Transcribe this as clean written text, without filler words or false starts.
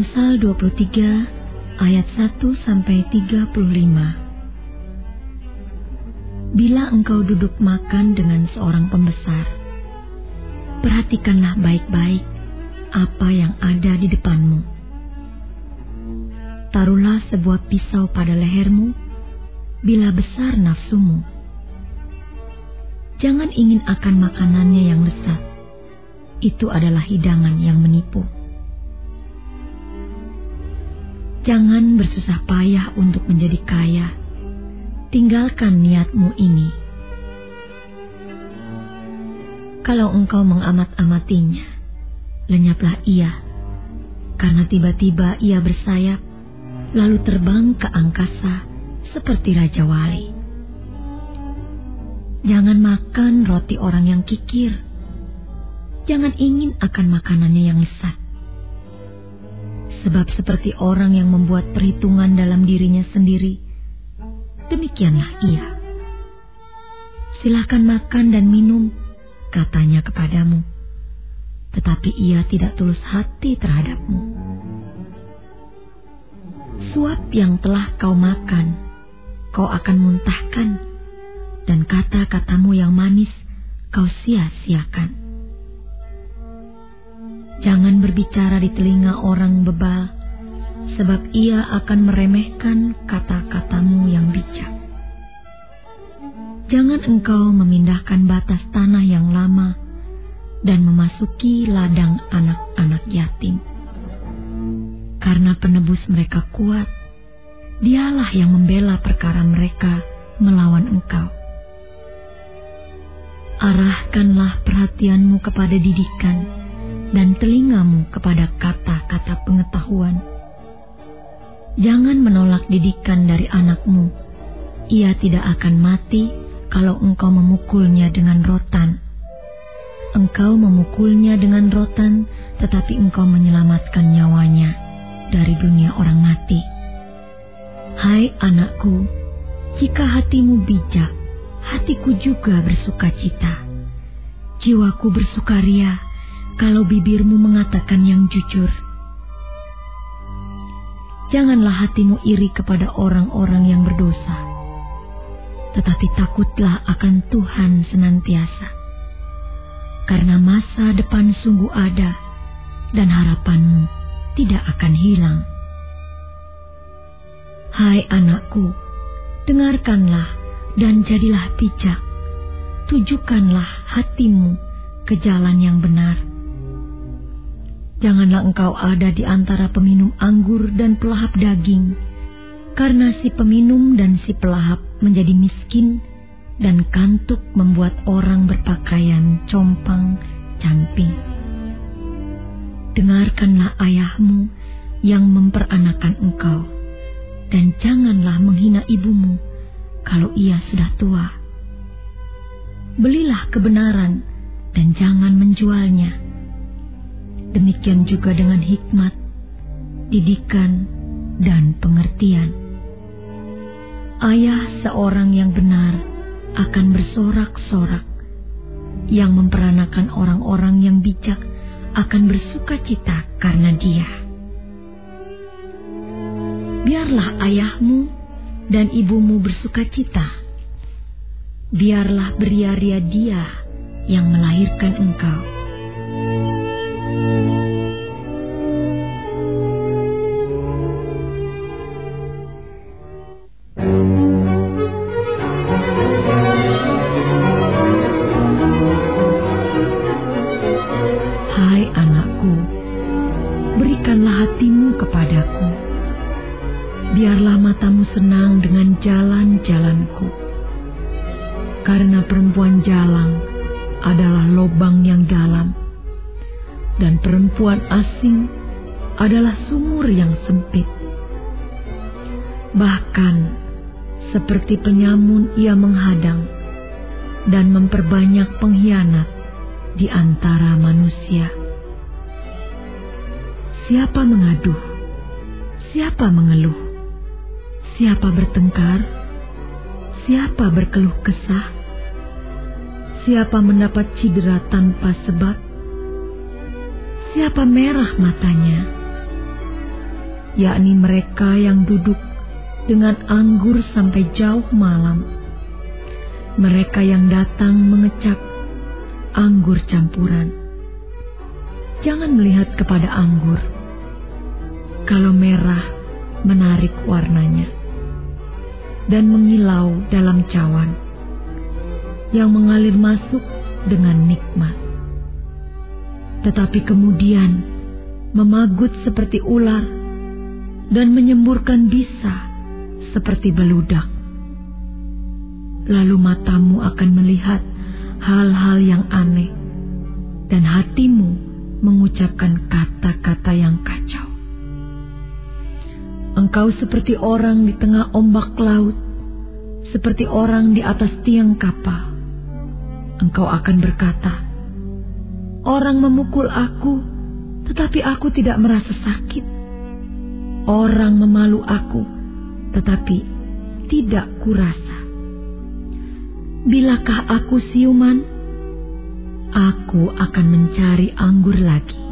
Amsal 23 ayat 1-35. Bila engkau duduk makan dengan seorang pembesar, perhatikanlah baik-baik apa yang ada di depanmu. Taruhlah sebuah pisau pada lehermu bila besar nafsumu. Jangan ingin akan makanannya yang lezat. Itu adalah hidangan yang menipu. Jangan bersusah payah untuk menjadi kaya. Tinggalkan niatmu ini. Kalau engkau mengamat-amatinya, lenyaplah ia, karena tiba-tiba ia bersayap, lalu terbang ke angkasa seperti Raja Wali. Jangan makan roti orang yang kikir. Jangan ingin akan makanannya yang lezat. Sebab seperti orang yang membuat perhitungan dalam dirinya sendiri, demikianlah ia. Silakan makan dan minum, katanya kepadamu, tetapi ia tidak tulus hati terhadapmu. Suap yang telah kau makan, kau akan muntahkan, dan kata-katamu yang manis kau sia-siakan. Jangan berbicara di telinga orang bebal, sebab ia akan meremehkan kata-katamu yang bijak. Jangan engkau memindahkan batas tanah yang lama dan memasuki ladang anak-anak yatim. Karena penebus mereka kuat, dialah yang membela perkara mereka melawan engkau. Arahkanlah perhatianmu kepada didikan, dan telingamu kepada kata-kata pengetahuan. Jangan menolak didikan dari anakmu. Ia tidak akan mati kalau engkau memukulnya dengan rotan. Engkau memukulnya dengan rotan, tetapi engkau menyelamatkan nyawanya dari dunia orang mati. Hai anakku, jika hatimu bijak, hatiku juga bersukacita. Jiwaku bersukaria kalau bibirmu mengatakan yang jujur. Janganlah hatimu iri kepada orang-orang yang berdosa, tetapi takutlah akan Tuhan senantiasa. Karena masa depan sungguh ada, dan harapanmu tidak akan hilang. Hai anakku, dengarkanlah dan jadilah bijak. Tujukanlah hatimu ke jalan yang benar. Janganlah engkau ada di antara peminum anggur dan pelahap daging, karena si peminum dan si pelahap menjadi miskin, dan kantuk membuat orang berpakaian compang-camping. Dengarkanlah ayahmu yang memperanakan engkau, dan janganlah menghina ibumu kalau ia sudah tua. Belilah kebenaran dan jangan menjualnya. Demikian juga dengan hikmat, didikan, dan pengertian. Ayah seorang yang benar akan bersorak-sorak. Yang memperanakan orang-orang yang bijak akan bersukacita karena dia. Biarlah ayahmu dan ibumu bersukacita. Biarlah beria-ria dia yang melahirkan engkau. Hai anakku, berikanlah hatimu kepadaku. Biarlah matamu senang dengan jalan-jalanku. Karena perempuan jalang adalah lobang yang dalam, dan perempuan asing adalah sumur yang sempit. Bahkan seperti penyamun ia menghadang dan memperbanyak pengkhianat di antara manusia. Siapa mengaduh? Siapa mengeluh? Siapa bertengkar? Siapa berkeluh kesah? Siapa mendapat cedera tanpa sebab? Siapa merah matanya? yakni mereka yang duduk dengan anggur sampai jauh malam, mereka yang datang mengecap anggur campuran. Jangan melihat kepada anggur, kalau merah menarik warnanya dan mengilau dalam cawan yang mengalir masuk dengan nikmat, tetapi kemudian memagut seperti ular dan menyemburkan bisa seperti beludak. Lalu matamu akan melihat hal-hal yang aneh dan hatimu mengucapkan kata-kata yang kacau. Engkau seperti orang di tengah ombak laut, seperti orang di atas tiang kapal. Engkau akan berkata, orang memukul aku, tetapi aku tidak merasa sakit. Orang memalu aku, tetapi tidak kurasa. Bilakah aku siuman? Aku akan mencari anggur lagi.